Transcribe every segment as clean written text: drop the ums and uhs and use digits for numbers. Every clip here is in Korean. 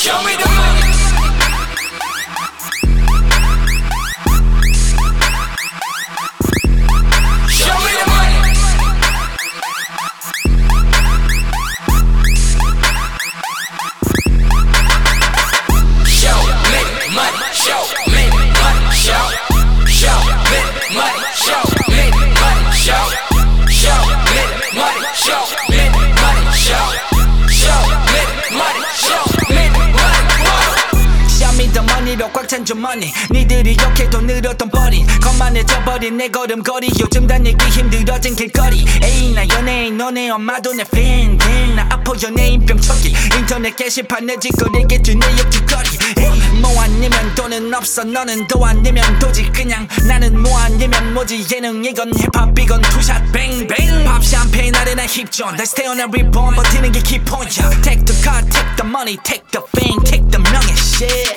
Show me the money. Show me the money. Show me money. Show me money. Show me money. Show me money. Show me money. Show me money. Show me money. Show me money. Show me the money로 꽉 찬 주머니 니들이 욕해도 늘었던 버린 거만해져버린 내 걸음걸이 요즘 다니기 힘들어진 길거리 에이 나 연예인 너네 엄마도 내 팬 나 아파 연예인병 초기 인터넷 게시판에 짓거리겠지 내 옆집거리 뭐 아니면 돈은 없어 너는 도 아니면 도지 그냥 나는 뭐 아니면 뭐지 예능 이건 힙합 이건 투샷 뱅뱅 밥 샴페인 아레나 힙존 다시 태어나 리본 버티는 게 키포인트야 Take the car, take the money, take the fame, take the 명예 shit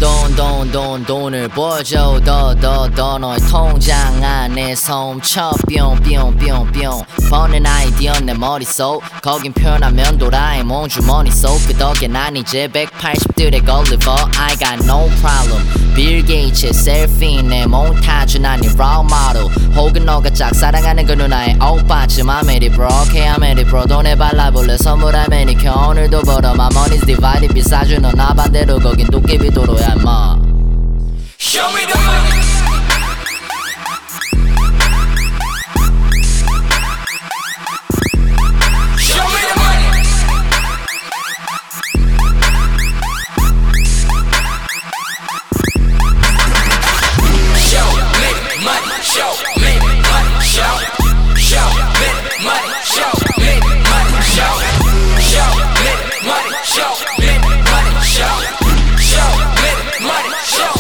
돈을 보여줘 더 너의 통장 안에서 훔쳐 뿅뿅뿅뿅 버는 아이디어 내 머릿속 거긴 표현하면 도라에몽 주머니 속 그 덕에 난 이제 180들의 걸리버 I got no problem 빌 게이츠 셀피 내 몽타주 난 네 role model 혹은 너가 짝사랑하는 그 누나의 오빠쯤 I'm ready bro okay I'm ready bro 돈에 발라볼래 선물할 매니큐어 오늘도 벌어 My money's divided 비싸주는 나 반대로 거긴 도깨비 도로야 인마 Show me the money. Show me the money. Show me money. Show me money. Show me money. Show me money. Show me money. Show me money. Show me money.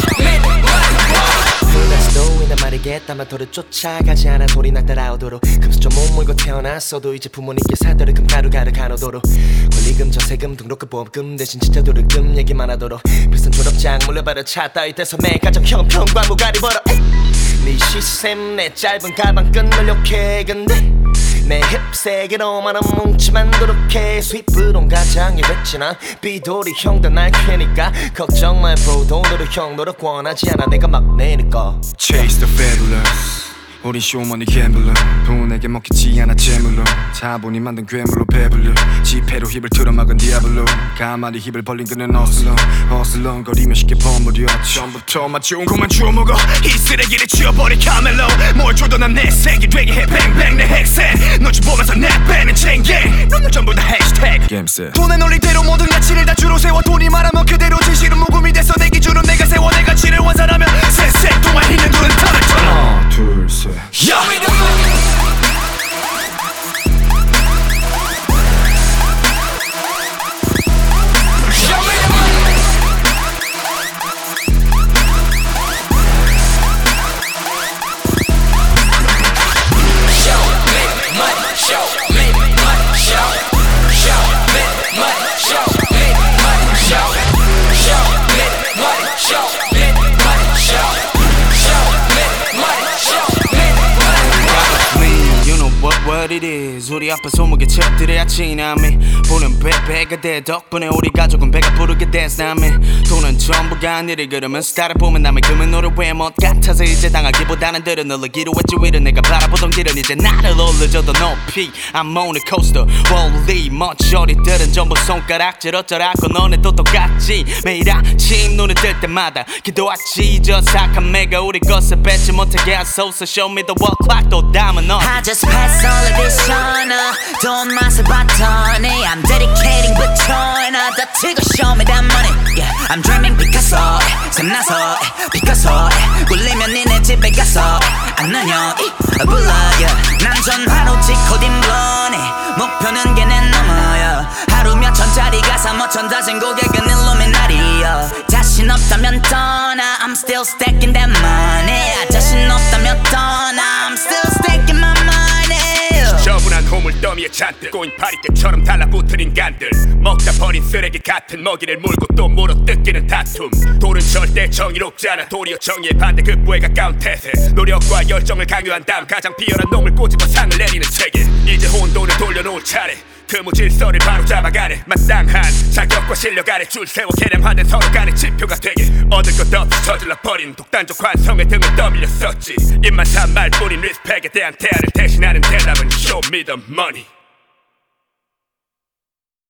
말이겠다만 도를 쫓아가지 않아 소리나 따라오도록 금수저 못 물고 태어났어도 이제 부모님께 사도를 금가루가루 간호도록 권리금 저세금 등록금 보험금 대신 진짜 도를금 얘기만 하도록 비싼 졸업장 물려받아 차 따위 떼서 매 가정 형편과 무가리 벌어 네 시샘 내 짧은 가방끈을 욕해 근데 내 힙색으로만 뭉치만 도록해 수입으론 가장이 됐지 난 비돌이 형도 날 캐니까 걱정 말 bro 돈으로 형 노력 원하지 않아 내가 막 내니까 Chase the fabulous 우린 쇼머니 갬블러 돈에게 먹히지 않아 재물로 자본이 만든 괴물로 배불러 지폐로 힙을 틀어막은 디아블로 가만히 힙을 벌린 그는 어슬렁거리며 쉽게 버무려 처음부터 맛 좋은 것만 주워먹어 이 쓰레기를 치워버릴 카멜로 뭘 줘도 난 내 색이 되게 해 뱅뱅 내 핵색 널 좀 보면서 내 빼는 챙갱 넌 전부 다 해시태그 겜세 돈의 논리대로 모든 가치를 다 주로 세워 돈이 말하면 그대로 진실은 무금이 돼서 내 기준은 내가 세워 내 가치를 완산하면 새색 동안 있는 눈은 털을 쳐라 하나 둘셋 Show me the money. Show me the money. Show me money. Show me money. Show me money. Show me money. Show me money. Show me money. Show me money. What it is 우리 앞에 소목의 책들의 아침함이 보는 배가 돼 덕분에 우리 가족은 배가 부르게 됐어 남이 돈은 전부가 아니를 그러면 스타를 보면 남의 금은 노래 왜못 같아서 이제 당하기보다는 들어늘기로 했지 위로 내가 바라보던 길은 이제 나를 올려줘도 높이 I'm on a coaster 원리 멋저리들은 전부 손가락질 어쩌라고 너네도 똑같지 매일 아침 눈을 뜰 때마다 기도하지 저 사악한 매가 우리 것을 뺏지 못하게 하소서 Show me the world clock 또 담은 너 I just pass all of this on 돈 맛을 봤더니 I'm dedicating between 더 튀고 show me that money yeah I'm dreaming Picasso 샘나서 Picasso 굴리면 니네 집에 가서 안나녀 불러 yeah 난 전화로 찍고 딘블러니 목표는 걔네 넘어요 하루 몇 천짜리 가사 뭐 천다진 고객은 일루미나리요 자신 없다면 떠나 I'm still stacking that money 자신 없다면 떠나 I'm still stacking my money 저분한 호물더미에 잔뜩 꼬인 파리떼처럼 달라붙은 인간들 먹다 버린 쓰레기 같은 먹이를 물고 또 물어뜯기는 다툼 돌은 절대 정의롭지 않아 도리어 정의의 반대 극부에 가까운 태세 노력과 열정을 강요한 다음 가장 비열한 놈을 꼬집어 상을 내리는 체계 이제 혼돈을 돌려놓을 차례 그 무질서를 바로 잡아가네 마땅한 자격 학과 실력 아래 줄 세워 계량하는 서로 간의 지표가 되게 얻을 것 없이 저질러버린 독단적 관성에 등을 떠밀렸었지 입만 산 말뿐인 리스펙에 대한 대안을 대신하는 대답은 Show me the money.